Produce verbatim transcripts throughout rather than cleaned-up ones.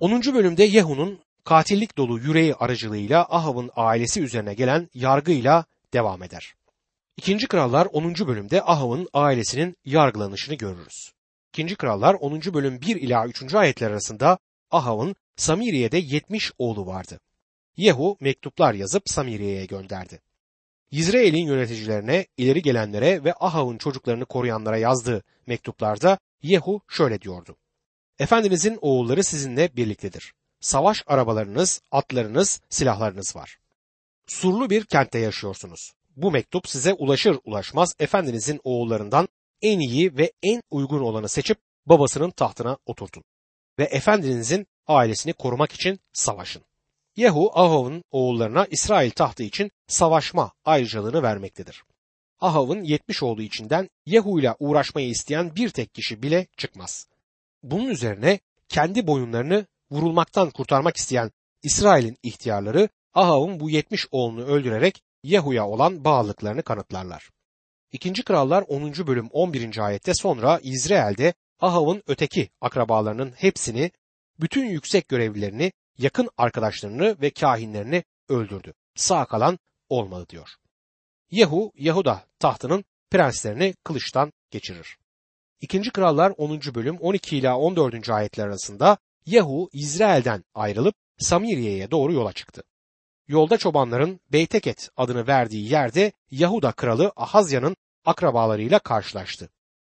onuncu bölümde Yehu'nun katillik dolu yüreği aracılığıyla Ahav'ın ailesi üzerine gelen yargıyla devam eder. İkinci Krallar onuncu bölümde Ahav'ın ailesinin yargılanışını görürüz. İkinci Krallar onuncu bölüm bir ila üçüncü ayetler arasında Ahav'ın Samiriye'de yetmiş oğlu vardı. Yehu mektuplar yazıp Samiriye'ye gönderdi. Yizreel'in yöneticilerine, ileri gelenlere ve Ahav'ın çocuklarını koruyanlara yazdığı mektuplarda Yehu şöyle diyordu: Efendinizin oğulları sizinle birliktedir. Savaş arabalarınız, atlarınız, silahlarınız var. Surlu bir kentte yaşıyorsunuz. Bu mektup size ulaşır ulaşmaz efendinizin oğullarından en iyi ve en uygun olanı seçip babasının tahtına oturtun. Ve efendinizin ailesini korumak için savaşın. Yehu, Ahav'ın oğullarına İsrail tahtı için savaşma ayrıcalığını vermektedir. Ahav'ın yetmiş oğlu içinden Yehu ile uğraşmayı isteyen bir tek kişi bile çıkmaz. Bunun üzerine kendi boyunlarını vurulmaktan kurtarmak isteyen İsrail'in ihtiyarları Ahav'ın bu yetmiş oğlunu öldürerek Yehu'ya olan bağlılıklarını kanıtlarlar. İkinci Krallar onuncu bölüm on birinci ayette sonra İzrail'de Ahav'ın öteki akrabalarının hepsini, bütün yüksek görevlilerini, yakın arkadaşlarını ve kahinlerini öldürdü. Sağ kalan olmadı diyor. Yehu, Yahuda tahtının prenslerini kılıçtan geçirir. İkinci Krallar onuncu bölüm on iki ila on dördüncü ayetler arasında Yehu İzrail'den ayrılıp Samiriye'ye doğru yola çıktı. Yolda çobanların Beyteket adını verdiği yerde Yahuda kralı Ahazya'nın akrabalarıyla karşılaştı.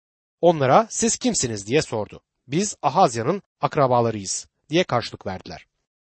Onlara siz kimsiniz diye sordu. Biz Ahazya'nın akrabalarıyız diye karşılık verdiler.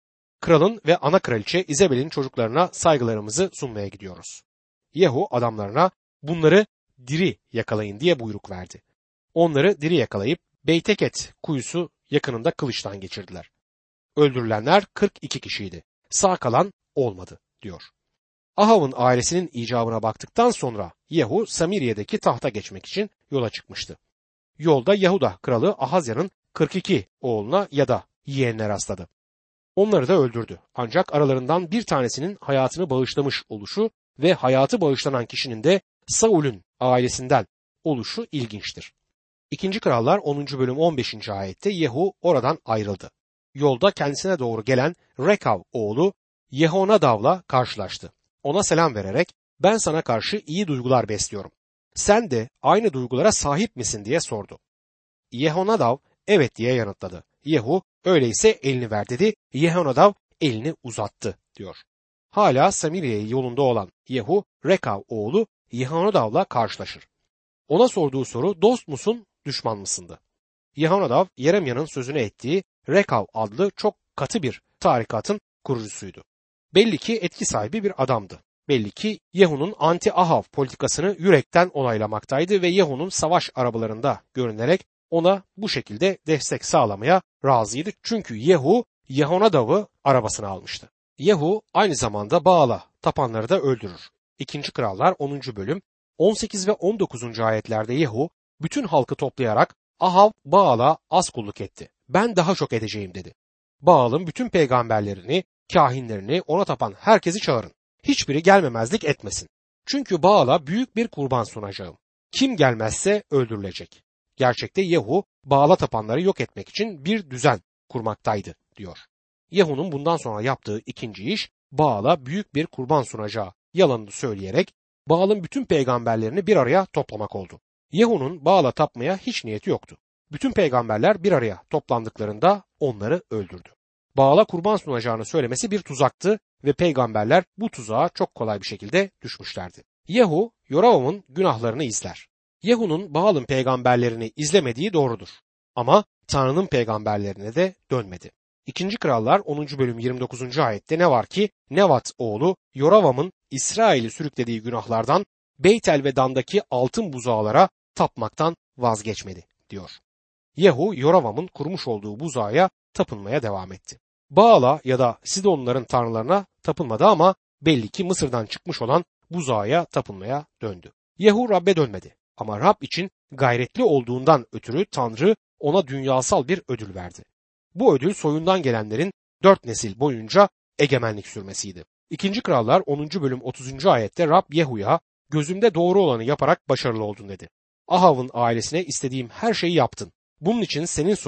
Kralın ve ana kraliçe İzabel'in çocuklarına saygılarımızı sunmaya gidiyoruz. Yehu adamlarına bunları diri yakalayın diye buyruk verdi. Onları diri yakalayıp Beyteket kuyusu yakınında kılıçtan geçirdiler. Öldürülenler kırk iki kişiydi. Sağ kalan olmadı diyor. Ahav'ın ailesinin icabına baktıktan sonra Yehu Samiriye'deki tahta geçmek için yola çıkmıştı. Yolda Yahuda kralı Ahazya'nın kırk iki oğluna ya da yeğenine rastladı. Onları da öldürdü. Ancak aralarından bir tanesinin hayatını bağışlamış oluşu ve hayatı bağışlanan kişinin de Saul'ün ailesinden oluşu ilginçtir. İkinci Krallar onuncu bölüm on beşinci ayette Yehu oradan ayrıldı. Yolda kendisine doğru gelen Rekav oğlu Yehonadav'la karşılaştı. Ona selam vererek ben sana karşı iyi duygular besliyorum. Sen de aynı duygulara sahip misin diye sordu. Yehonadav evet diye yanıtladı. Yehu öyleyse elini ver dedi. Yehonadav elini uzattı diyor. Hala Samiriye yolunda olan Yehu, Rekav oğlu Yehonadav'la karşılaşır. Ona sorduğu soru dost musun, düşman mısındı? Yehonadav, Yeremya'nın sözünü ettiği Rekav adlı çok katı bir tarikatın kurucusuydu. Belli ki etki sahibi bir adamdı. Belli ki Yehu'nun anti-Ahav politikasını yürekten onaylamaktaydı ve Yehu'nun savaş arabalarında görünerek ona bu şekilde destek sağlamaya razıydı. Çünkü Yehu, Yehonadav'ı arabasına almıştı. Yehu aynı zamanda Baal'a tapanları da öldürür. İkinci Krallar onuncu bölüm on sekiz ve on dokuzuncu ayetlerde Yehu bütün halkı toplayarak Ahav Baal'a az kulluk etti. Ben daha çok edeceğim dedi. Baal'ın bütün peygamberlerini, kahinlerini, ona tapan herkesi çağırın. Hiçbiri gelmemezlik etmesin. Çünkü Baal'a büyük bir kurban sunacağım. Kim gelmezse öldürülecek. Gerçekte Yehu Baal'a tapanları yok etmek için bir düzen kurmaktaydı diyor. Yehu'nun bundan sonra yaptığı ikinci iş Baal'a büyük bir kurban sunacağı yalanını söyleyerek Baal'ın bütün peygamberlerini bir araya toplamak oldu. Yehu'nun Baal'a tapmaya hiç niyeti yoktu. Bütün peygamberler bir araya toplandıklarında onları öldürdü. Baal'a kurban sunacağını söylemesi bir tuzaktı ve peygamberler bu tuzağa çok kolay bir şekilde düşmüşlerdi. Yehu, Yoravam'ın günahlarını izler. Yehu'nun Baal'ın peygamberlerini izlemediği doğrudur. Ama Tanrı'nın peygamberlerine de dönmedi. İkinci Krallar onuncu bölüm yirmi dokuzuncu ayette ne var ki Nevat oğlu Yoravam'ın İsrail'i sürüklediği günahlardan Beytel ve Dan'daki altın buzağlara tapmaktan vazgeçmedi diyor. Yehu Yoravam'ın kurmuş olduğu buzağa tapınmaya devam etti. Baal'a ya da Sidonluların tanrılarına tapınmadı ama belli ki Mısır'dan çıkmış olan buzağa tapınmaya döndü. Yehu Rab'be dönmedi ama Rab için gayretli olduğundan ötürü Tanrı ona dünyasal bir ödül verdi. Bu ödül soyundan gelenlerin dört nesil boyunca egemenlik sürmesiydi. İkinci Krallar onuncu bölüm otuzuncu ayette Rab Yehu'ya gözümde doğru olanı yaparak başarılı oldun dedi. Ahav'ın ailesine istediğim her şeyi yaptın. Bunun için senin soyun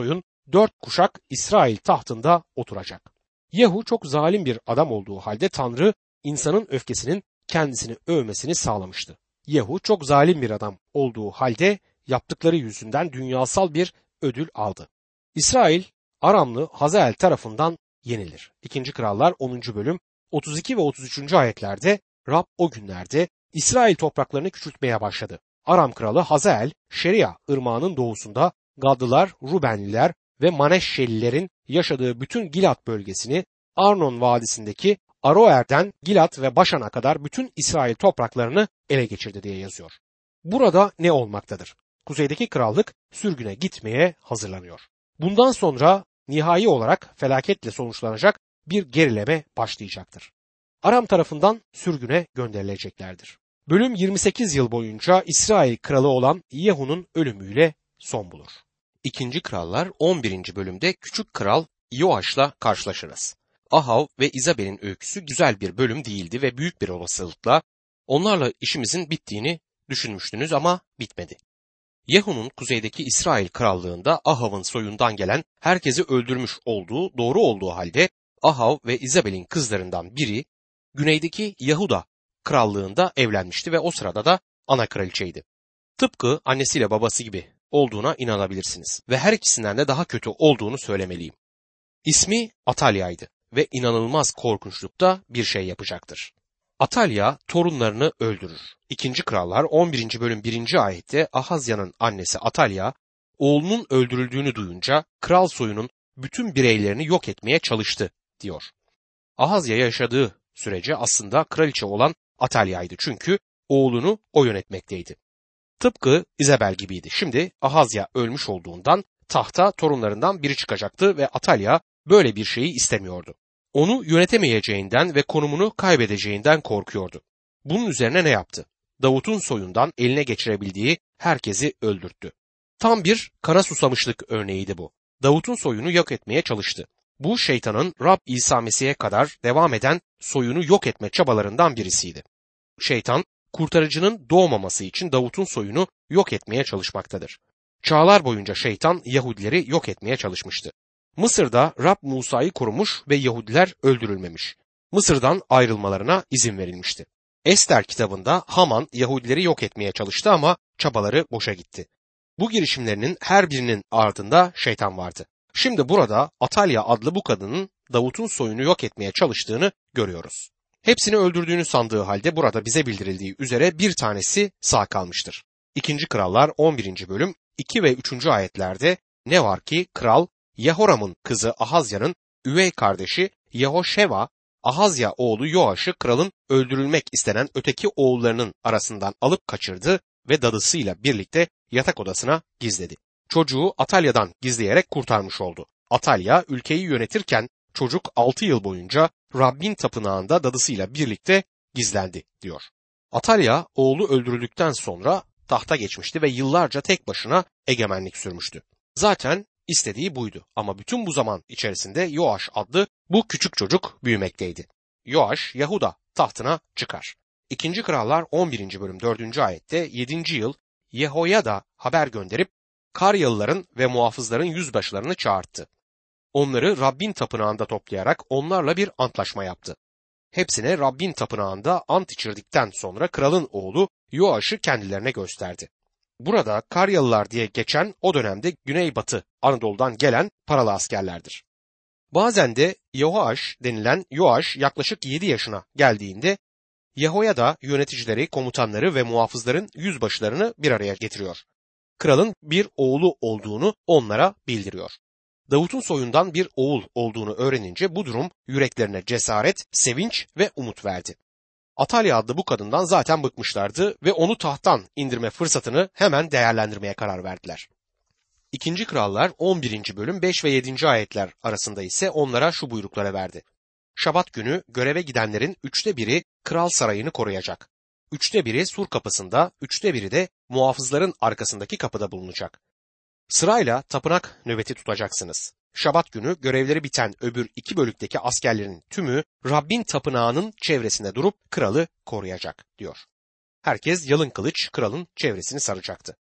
dört kuşak İsrail tahtında oturacak. Yehu çok zalim bir adam olduğu halde Tanrı insanın öfkesinin kendisini övmesini sağlamıştı. Yehu çok zalim bir adam olduğu halde yaptıkları yüzünden dünyasal bir ödül aldı. İsrail Aramlı Hazael tarafından yenilir. İkinci Krallar onuncu bölüm otuz iki ve otuz üçüncü ayetlerde Rab o günlerde İsrail topraklarını küçültmeye başladı. Aram kralı Hazael, Şeria ırmağının doğusunda Gadlılar, Rubenliler ve Maneşşelilerin yaşadığı bütün Gilat bölgesini, Arnon Vadisi'ndeki Aroer'den Gilat ve Başan'a kadar bütün İsrail topraklarını ele geçirdi diye yazıyor. Burada ne olmaktadır? Kuzeydeki krallık sürgüne gitmeye hazırlanıyor. Bundan sonra nihai olarak felaketle sonuçlanacak bir gerileme başlayacaktır. Aram tarafından sürgüne gönderileceklerdir. Bölüm yirmi sekiz yıl boyunca İsrail kralı olan Yehu'nun ölümüyle son bulur. İkinci Krallar on birinci bölümde küçük kral Yoaş'la karşılaşırız. Ahav ve İzabel'in öyküsü güzel bir bölüm değildi ve büyük bir olasılıkla onlarla işimizin bittiğini düşünmüştünüz ama bitmedi. Yehu'nun kuzeydeki İsrail krallığında Ahav'ın soyundan gelen herkesi öldürmüş olduğu doğru olduğu halde Ahav ve İzabel'in kızlarından biri güneydeki Yahuda krallığında evlenmişti ve o sırada da ana kraliçeydi. Tıpkı annesiyle babası gibi olduğuna inanabilirsiniz ve her ikisinden de daha kötü olduğunu söylemeliyim. İsmi Atalya'ydı ve inanılmaz korkunçlukta bir şey yapacaktır. Atalya torunlarını öldürür. İkinci Krallar on birinci bölüm birinci ayette Ahazya'nın annesi Atalya, oğlunun öldürüldüğünü duyunca kral soyunun bütün bireylerini yok etmeye çalıştı diyor. Ahazya yaşadığı sürece aslında kraliçe olan Atalya'ydı çünkü oğlunu o yönetmekteydi. Tıpkı İzabel gibiydi. Şimdi Ahazya ölmüş olduğundan tahta torunlarından biri çıkacaktı ve Atalya böyle bir şeyi istemiyordu. Onu yönetemeyeceğinden ve konumunu kaybedeceğinden korkuyordu. Bunun üzerine ne yaptı? Davut'un soyundan eline geçirebildiği herkesi öldürttü. Tam bir kana susamışlık örneğiydi bu. Davut'un soyunu yok etmeye çalıştı. Bu şeytanın Rab İsa Mesih'e kadar devam eden soyunu yok etme çabalarından birisiydi. Şeytan, kurtarıcının doğmaması için Davut'un soyunu yok etmeye çalışmaktadır. Çağlar boyunca şeytan Yahudileri yok etmeye çalışmıştı. Mısır'da Rab Musa'yı korumuş ve Yahudiler öldürülmemiş. Mısır'dan ayrılmalarına izin verilmişti. Ester kitabında Haman Yahudileri yok etmeye çalıştı ama çabaları boşa gitti. Bu girişimlerinin her birinin ardında şeytan vardı. Şimdi burada Atalya adlı bu kadının Davut'un soyunu yok etmeye çalıştığını görüyoruz. Hepsini öldürdüğünü sandığı halde burada bize bildirildiği üzere bir tanesi sağ kalmıştır. İkinci Krallar on birinci bölüm iki ve üçüncü ayetlerde ne var ki kral Yehoram'ın kızı Ahazya'nın üvey kardeşi Yehoşeva, Ahazya oğlu Yoaş'ı kralın öldürülmek istenen öteki oğullarının arasından alıp kaçırdı ve dadısıyla birlikte yatak odasına gizledi. Çocuğu Atalya'dan gizleyerek kurtarmış oldu. Atalya ülkeyi yönetirken çocuk altı yıl boyunca Rabbin tapınağında dadısıyla birlikte gizlendi diyor. Atalya oğlu öldürüldükten sonra tahta geçmişti ve yıllarca tek başına egemenlik sürmüştü. Zaten istediği buydu ama bütün bu zaman içerisinde Yoaş adlı bu küçük çocuk büyümekteydi. Yoaş Yahuda tahtına çıkar. İkinci Krallar on birinci bölüm dördüncü ayette yedinci yıl Yehoyada haber gönderip Karyalıların ve muhafızların yüzbaşlarını çağırttı. Onları Rabbin tapınağında toplayarak onlarla bir antlaşma yaptı. Hepsine Rabbin tapınağında ant içirdikten sonra kralın oğlu Yoaş'ı kendilerine gösterdi. Burada Karyalılar diye geçen o dönemde Güneybatı Anadolu'dan gelen paralı askerlerdir. Bazen de Yoaş denilen Yoaş yaklaşık yedi yaşına geldiğinde Yehoyada yöneticileri, komutanları ve muhafızların yüzbaşlarını bir araya getiriyor. Kralın bir oğlu olduğunu onlara bildiriyor. Davut'un soyundan bir oğul olduğunu öğrenince bu durum yüreklerine cesaret, sevinç ve umut verdi. Atalya adlı bu kadından zaten bıkmışlardı ve onu tahttan indirme fırsatını hemen değerlendirmeye karar verdiler. İkinci Krallar on birinci bölüm beş ve yedinci ayetler arasında ise onlara şu buyruklara verdi. Şabat günü göreve gidenlerin üçte biri kral sarayını koruyacak. Üçte biri sur kapısında, üçte biri de muhafızların arkasındaki kapıda bulunacak. Sırayla tapınak nöbeti tutacaksınız. Şabat günü görevleri biten öbür iki bölükteki askerlerin tümü Rabbin tapınağının çevresinde durup kralı koruyacak diyor. Herkes yalın kılıç kralın çevresini saracaktı.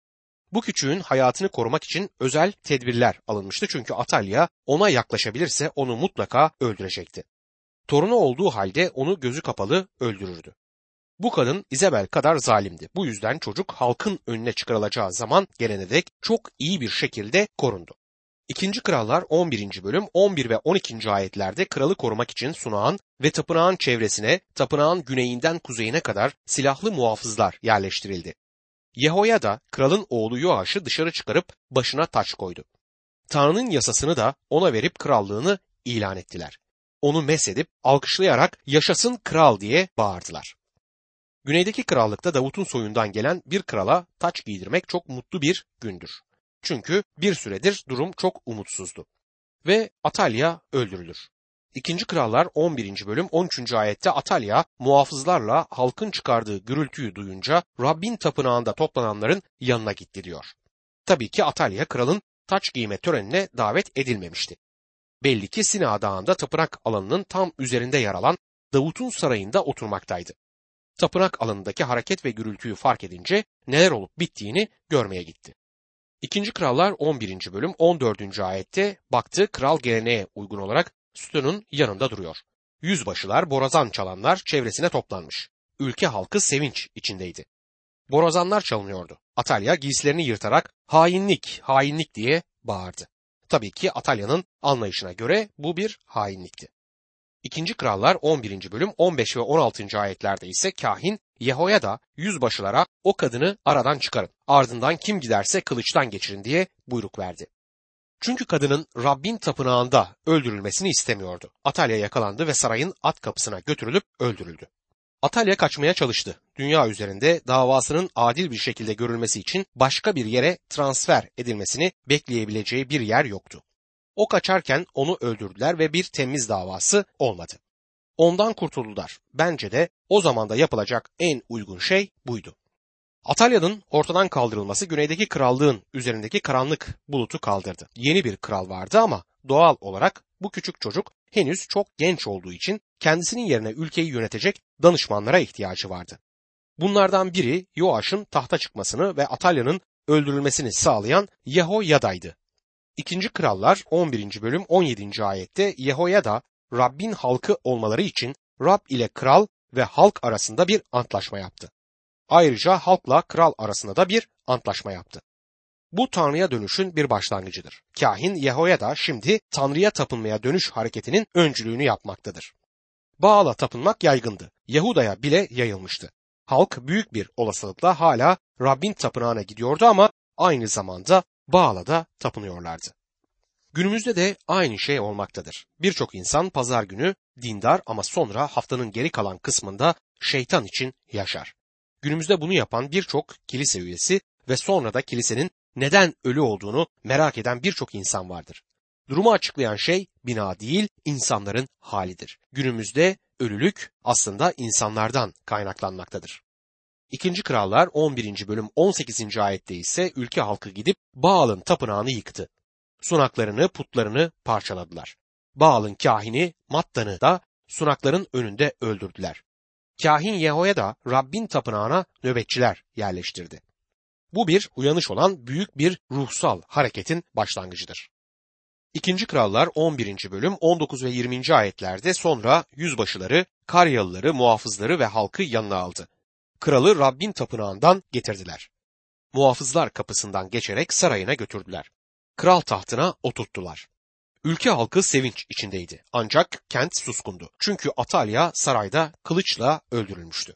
Bu küçüğün hayatını korumak için özel tedbirler alınmıştı çünkü Atalya ona yaklaşabilirse onu mutlaka öldürecekti. Torunu olduğu halde onu gözü kapalı öldürürdü. Bu kadın İzabel kadar zalimdi. Bu yüzden çocuk halkın önüne çıkarılacağı zaman gelene dek çok iyi bir şekilde korundu. İkinci Krallar on birinci bölüm on bir ve on ikinci ayetlerde kralı korumak için sunağın ve tapınağın çevresine, tapınağın güneyinden kuzeyine kadar silahlı muhafızlar yerleştirildi. Yehoyada kralın oğlu Yoaş'ı dışarı çıkarıp başına taç koydu. Tanrı'nın yasasını da ona verip krallığını ilan ettiler. Onu mesedip alkışlayarak yaşasın kral diye bağırdılar. Güneydeki krallıkta Davut'un soyundan gelen bir krala taç giydirmek çok mutlu bir gündür. Çünkü bir süredir durum çok umutsuzdu. Ve Atalya öldürülür. İkinci Krallar on birinci bölüm on üçüncü ayette Atalya muhafızlarla halkın çıkardığı gürültüyü duyunca Rabbin tapınağında toplananların yanına gitti diyor. Tabii ki Atalya kralın taç giyme törenine davet edilmemişti. Belli ki Sina Dağı'nda tapınak alanının tam üzerinde yer alan Davut'un sarayında oturmaktaydı. Tapınak alanındaki hareket ve gürültüyü fark edince neler olup bittiğini görmeye gitti. İkinci Krallar on birinci bölüm on dördüncü ayette baktı kral geleneğe uygun olarak sütunun yanında duruyor. Yüzbaşılar, borazan çalanlar çevresine toplanmış. Ülke halkı sevinç içindeydi. Borazanlar çalınıyordu. Atalya giysilerini yırtarak hainlik, hainlik diye bağırdı. Tabii ki Atalya'nın anlayışına göre bu bir hainlikti. İkinci Krallar on birinci bölüm on beş ve on altıncı ayetlerde ise kahin Yehoyada yüzbaşılara o kadını aradan çıkarın, ardından kim giderse kılıçtan geçirin diye buyruk verdi. Çünkü kadının Rabbin tapınağında öldürülmesini istemiyordu. Atalya yakalandı ve sarayın at kapısına götürülüp öldürüldü. Atalya kaçmaya çalıştı. Dünya üzerinde davasının adil bir şekilde görülmesi için başka bir yere transfer edilmesini bekleyebileceği bir yer yoktu. O kaçarken onu öldürdüler ve bir temiz davası olmadı. Ondan kurtuldular. Bence de o zamanda yapılacak en uygun şey buydu. Atalya'nın ortadan kaldırılması güneydeki krallığın üzerindeki karanlık bulutu kaldırdı. Yeni bir kral vardı ama doğal olarak bu küçük çocuk henüz çok genç olduğu için kendisinin yerine ülkeyi yönetecek danışmanlara ihtiyacı vardı. Bunlardan biri Yoaş'ın tahta çıkmasını ve Atalya'nın öldürülmesini sağlayan Yehoyada'ydı. İkinci Krallar on birinci bölüm on yedinci ayette Yehoyada Rabbin halkı olmaları için Rab ile kral ve halk arasında bir antlaşma yaptı. Ayrıca halkla kral arasında da bir antlaşma yaptı. Bu Tanrı'ya dönüşün bir başlangıcıdır. Kahin Yehoyada şimdi Tanrı'ya tapınmaya dönüş hareketinin öncülüğünü yapmaktadır. Baal'a tapınmak yaygındı. Yahuda'ya bile yayılmıştı. Halk büyük bir olasılıkla hala Rabbin tapınağına gidiyordu ama aynı zamanda Baal'a da tapınıyorlardı. Günümüzde de aynı şey olmaktadır. Birçok insan pazar günü dindar ama sonra haftanın geri kalan kısmında şeytan için yaşar. Günümüzde bunu yapan birçok kilise üyesi ve sonra da kilisenin neden ölü olduğunu merak eden birçok insan vardır. Durumu açıklayan şey bina değil, insanların halidir. Günümüzde ölülük aslında insanlardan kaynaklanmaktadır. İkinci Krallar on birinci bölüm on sekizinci ayette ise ülke halkı gidip Baal'ın tapınağını yıktı. Sunaklarını, putlarını parçaladılar. Baal'ın kahini Mattan'ı da sunakların önünde öldürdüler. Kahin Yehoyada Rabbin tapınağına nöbetçiler yerleştirdi. Bu bir uyanış olan büyük bir ruhsal hareketin başlangıcıdır. İkinci Krallar on birinci bölüm on dokuz ve yirminci ayetlerde sonra yüzbaşıları, Karyalıları, muhafızları ve halkı yanına aldı. Kralı Rabbin tapınağından getirdiler. Muhafızlar kapısından geçerek sarayına götürdüler. Kral tahtına oturttular. Ülke halkı sevinç içindeydi. Ancak kent suskundu. Çünkü Atalya sarayda kılıçla öldürülmüştü.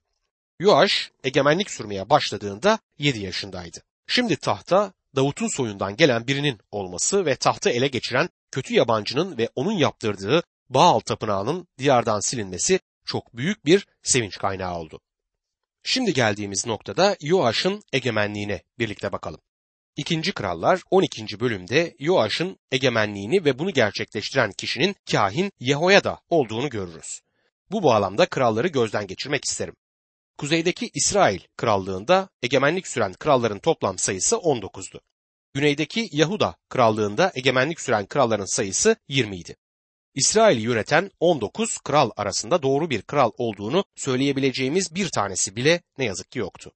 Yoaş egemenlik sürmeye başladığında yedi yaşındaydı. Şimdi tahta Davut'un soyundan gelen birinin olması ve tahtı ele geçiren kötü yabancının ve onun yaptırdığı Baal tapınağının diyardan silinmesi çok büyük bir sevinç kaynağı oldu. Şimdi geldiğimiz noktada Yoaş'ın egemenliğine birlikte bakalım. İkinci Krallar on ikinci bölümde Yoaş'ın egemenliğini ve bunu gerçekleştiren kişinin kahin Yehoyada olduğunu görürüz. Bu bağlamda kralları gözden geçirmek isterim. Kuzeydeki İsrail krallığında egemenlik süren kralların toplam sayısı on dokuzdu. Güneydeki Yahuda krallığında egemenlik süren kralların sayısı yirmi idi. İsrail'i yöneten on dokuz kral arasında doğru bir kral olduğunu söyleyebileceğimiz bir tanesi bile ne yazık ki yoktu.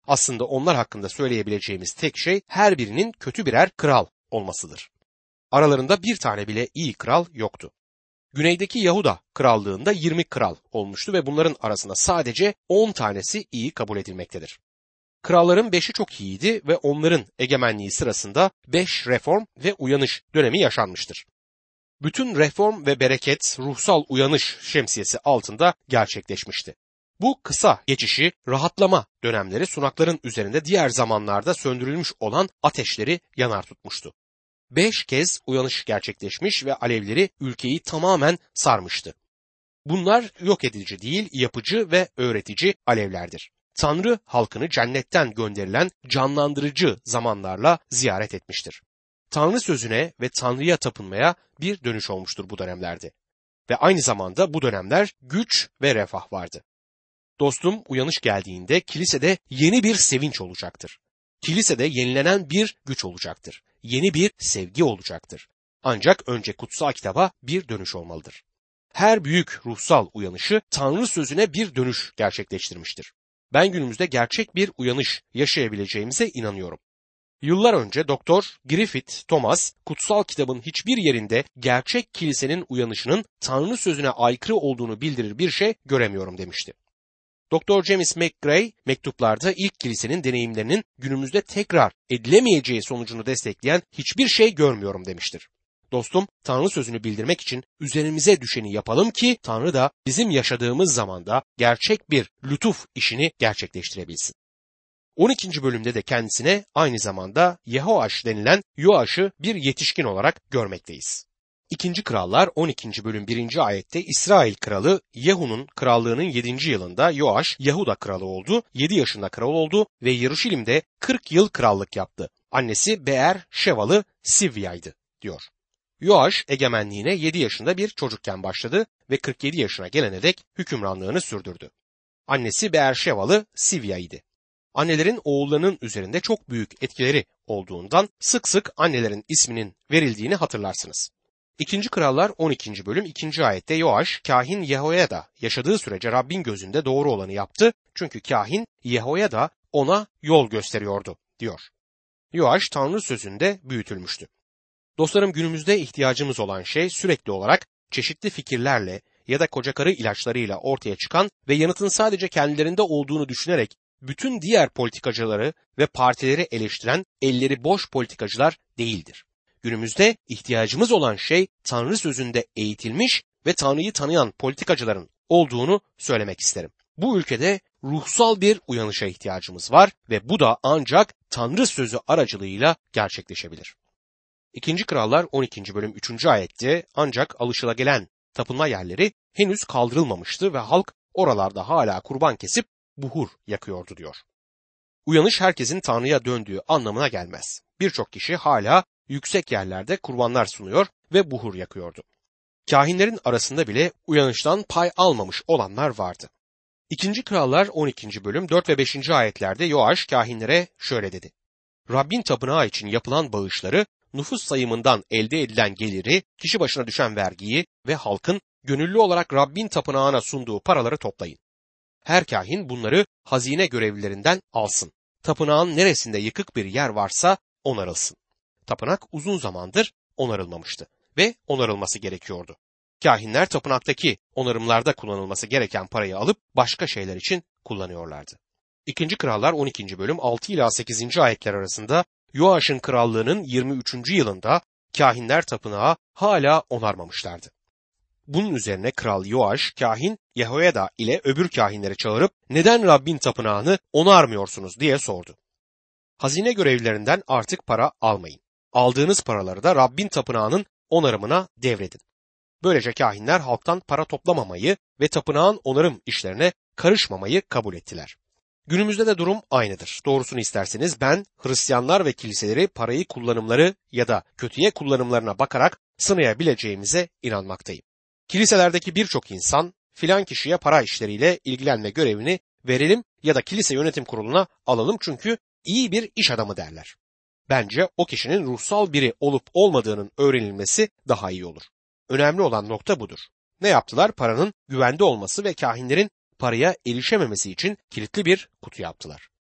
Aslında onlar hakkında söyleyebileceğimiz tek şey her birinin kötü birer kral olmasıdır. Aralarında bir tane bile iyi kral yoktu. Güneydeki Yahuda krallığında yirmi kral olmuştu ve bunların arasında sadece on tanesi iyi kabul edilmektedir. Kralların beşi çok iyiydi ve onların egemenliği sırasında beş reform ve uyanış dönemi yaşanmıştır. Bütün reform ve bereket ruhsal uyanış şemsiyesi altında gerçekleşmişti. Bu kısa geçişi rahatlama dönemleri sunakların üzerinde diğer zamanlarda söndürülmüş olan ateşleri yanar tutmuştu. Beş kez uyanış gerçekleşmiş ve alevleri ülkeyi tamamen sarmıştı. Bunlar yok edici değil, yapıcı ve öğretici alevlerdir. Tanrı halkını cennetten gönderilen canlandırıcı zamanlarla ziyaret etmiştir. Tanrı sözüne ve Tanrı'ya tapınmaya bir dönüş olmuştur bu dönemlerde. Ve aynı zamanda bu dönemler güç ve refah vardı. Dostum, uyanış geldiğinde kilisede yeni bir sevinç olacaktır. Kilisede yenilenen bir güç olacaktır. Yeni bir sevgi olacaktır. Ancak önce kutsal kitaba bir dönüş olmalıdır. Her büyük ruhsal uyanışı Tanrı sözüne bir dönüş gerçekleştirmiştir. Ben günümüzde gerçek bir uyanış yaşayabileceğimize inanıyorum. Yıllar önce Doktor Griffith Thomas, kutsal kitabın hiçbir yerinde gerçek kilisenin uyanışının Tanrı sözüne aykırı olduğunu bildirir bir şey göremiyorum demişti. Doktor James McGray mektuplarda ilk kilisenin deneyimlerinin günümüzde tekrar edilemeyeceği sonucunu destekleyen hiçbir şey görmüyorum demiştir. Dostum, Tanrı sözünü bildirmek için üzerimize düşeni yapalım ki Tanrı da bizim yaşadığımız zamanda gerçek bir lütuf işini gerçekleştirebilsin. on ikinci bölümde de kendisine aynı zamanda Yehoaş denilen Yoaş'ı bir yetişkin olarak görmekteyiz. İkinci Krallar on ikinci bölüm birinci ayette İsrail kralı Yehu'nun krallığının yedinci yılında Yoaş Yahuda kralı oldu, yedi yaşında kral oldu ve Yeruşalim'de kırk yıl krallık yaptı. Annesi Beer Şevalı Sivya'ydı diyor. Yoaş egemenliğine yedi yaşında bir çocukken başladı ve kırk yedi yaşına gelene dek hükümranlığını sürdürdü. Annesi Beer Şevalı Sivya'ydı. Annelerin oğullarının üzerinde çok büyük etkileri olduğundan sık sık annelerin isminin verildiğini hatırlarsınız. İkinci Krallar on ikinci bölüm ikinci ayette Yoaş, kahin Yehoyada yaşadığı sürece Rabbin gözünde doğru olanı yaptı. Çünkü kahin Yehoyada ona yol gösteriyordu diyor. Yoaş Tanrı sözünde büyütülmüştü. Dostlarım, günümüzde ihtiyacımız olan şey sürekli olarak çeşitli fikirlerle ya da kocakarı ilaçlarıyla ortaya çıkan ve yanıtın sadece kendilerinde olduğunu düşünerek bütün diğer politikacıları ve partileri eleştiren elleri boş politikacılar değildir. Günümüzde ihtiyacımız olan şey Tanrı sözünde eğitilmiş ve Tanrı'yı tanıyan politikacıların olduğunu söylemek isterim. Bu ülkede ruhsal bir uyanışa ihtiyacımız var ve bu da ancak Tanrı sözü aracılığıyla gerçekleşebilir. İkinci Krallar on ikinci bölüm üçüncü ayette ancak alışılagelen tapınma yerleri henüz kaldırılmamıştı ve halk oralarda hala kurban kesip buhur yakıyordu diyor. Uyanış herkesin Tanrı'ya döndüğü anlamına gelmez. Birçok kişi hala yüksek yerlerde kurbanlar sunuyor ve buhur yakıyordu. Kahinlerin arasında bile uyanıştan pay almamış olanlar vardı. İkinci Krallar on ikinci bölüm dört ve beşinci ayetlerde Yoaş kahinlere şöyle dedi. Rabbin tapınağı için yapılan bağışları, nüfus sayımından elde edilen geliri, kişi başına düşen vergiyi ve halkın gönüllü olarak Rabbin tapınağına sunduğu paraları toplayın. Her kahin bunları hazine görevlilerinden alsın. Tapınağın neresinde yıkık bir yer varsa onarılsın. Tapınak uzun zamandır onarılmamıştı ve onarılması gerekiyordu. Kahinler tapınaktaki onarımlarda kullanılması gereken parayı alıp başka şeyler için kullanıyorlardı. İkinci Krallar on ikinci bölüm altı ila sekizinci ayetler arasında Yoaş'ın krallığının yirmi üçüncü yılında kahinler tapınağı hala onarmamışlardı. Bunun üzerine Kral Yoaş, kahin Yehoyada ile öbür kahinleri çağırıp neden Rabbin tapınağını onarmıyorsunuz diye sordu. Hazine görevlilerinden artık para almayın. Aldığınız paraları da Rabbin tapınağının onarımına devredin. Böylece kahinler halktan para toplamamayı ve tapınağın onarım işlerine karışmamayı kabul ettiler. Günümüzde de durum aynıdır. Doğrusunu isterseniz ben Hristiyanlar ve kiliseleri parayı kullanımları ya da kötüye kullanımlarına bakarak sınayabileceğimize inanmaktayım. Kiliselerdeki birçok insan filan kişiye para işleriyle ilgilenme görevini verelim ya da kilise yönetim kuruluna alalım çünkü iyi bir iş adamı derler. Bence o kişinin ruhsal biri olup olmadığının öğrenilmesi daha iyi olur. Önemli olan nokta budur. Ne yaptılar? Paranın güvende olması ve kahinlerin paraya erişememesi için kilitli bir kutu yaptılar.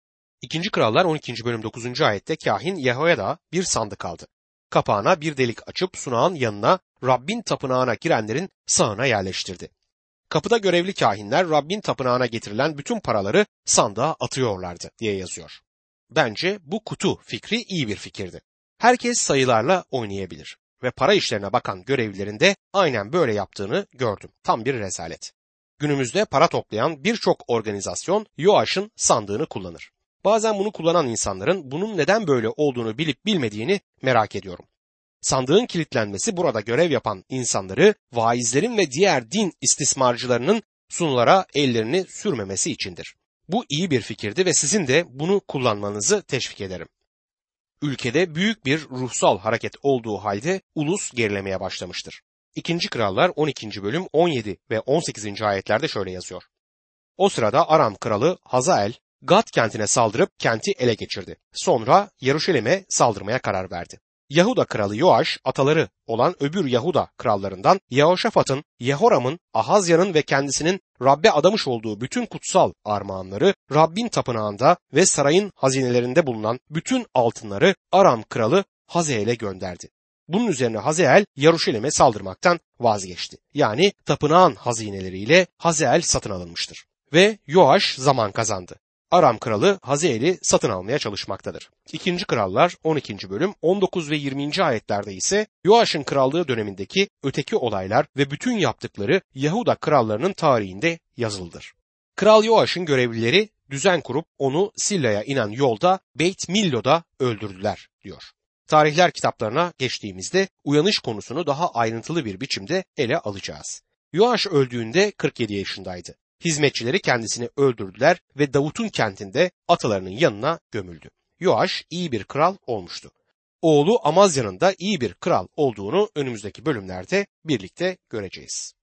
İkinci Krallar on ikinci bölüm dokuzuncu ayette kahin Yehoyada bir sandık aldı. Kapağına bir delik açıp sunağın yanına Rabbin tapınağına girenlerin sağına yerleştirdi. Kapıda görevli kahinler Rabbin tapınağına getirilen bütün paraları sandığa atıyorlardı diye yazıyor. Bence bu kutu fikri iyi bir fikirdi. Herkes sayılarla oynayabilir ve para işlerine bakan görevlilerin de aynen böyle yaptığını gördüm. Tam bir rezalet. Günümüzde para toplayan birçok organizasyon Yoaş'ın sandığını kullanır. Bazen bunu kullanan insanların bunun neden böyle olduğunu bilip bilmediğini merak ediyorum. Sandığın kilitlenmesi burada görev yapan insanları vaizlerin ve diğer din istismarcılarının sunulara ellerini sürmemesi içindir. Bu iyi bir fikirdi ve sizin de bunu kullanmanızı teşvik ederim. Ülkede büyük bir ruhsal hareket olduğu halde ulus gerilemeye başlamıştır. İkinci Krallar on ikinci bölüm on yedi ve on sekizinci ayetlerde şöyle yazıyor. O sırada Aram kralı Hazael, Gat kentine saldırıp kenti ele geçirdi. Sonra Yeruşalim'e saldırmaya karar verdi. Yahuda kralı Yoaş, ataları olan öbür Yahuda krallarından Yehoşafat'ın, Yehoram'ın, Ahazya'nın ve kendisinin Rabbe adamış olduğu bütün kutsal armağanları, Rabbin tapınağında ve sarayın hazinelerinde bulunan bütün altınları Aram kralı Hazael'e gönderdi. Bunun üzerine Hazael Yeruşalim'e saldırmaktan vazgeçti. Yani tapınağın hazineleriyle Hazael satın alınmıştır. Ve Yoaş zaman kazandı. Aram kralı Hazael'i satın almaya çalışmaktadır. İkinci Krallar on ikinci bölüm on dokuz ve yirminci ayetlerde ise Yoaş'ın krallığı dönemindeki öteki olaylar ve bütün yaptıkları Yahuda krallarının tarihinde yazılıdır. Kral Yoaş'ın görevlileri düzen kurup onu Silla'ya inen yolda Beyt Millo'da öldürdüler diyor. Tarihler kitaplarına geçtiğimizde uyanış konusunu daha ayrıntılı bir biçimde ele alacağız. Yoaş öldüğünde kırk yedi yaşındaydı. Hizmetçileri kendisini öldürdüler ve Davut'un kentinde atalarının yanına gömüldü. Yoaş iyi bir kral olmuştu. Oğlu Amazya'nın da iyi bir kral olduğunu önümüzdeki bölümlerde birlikte göreceğiz.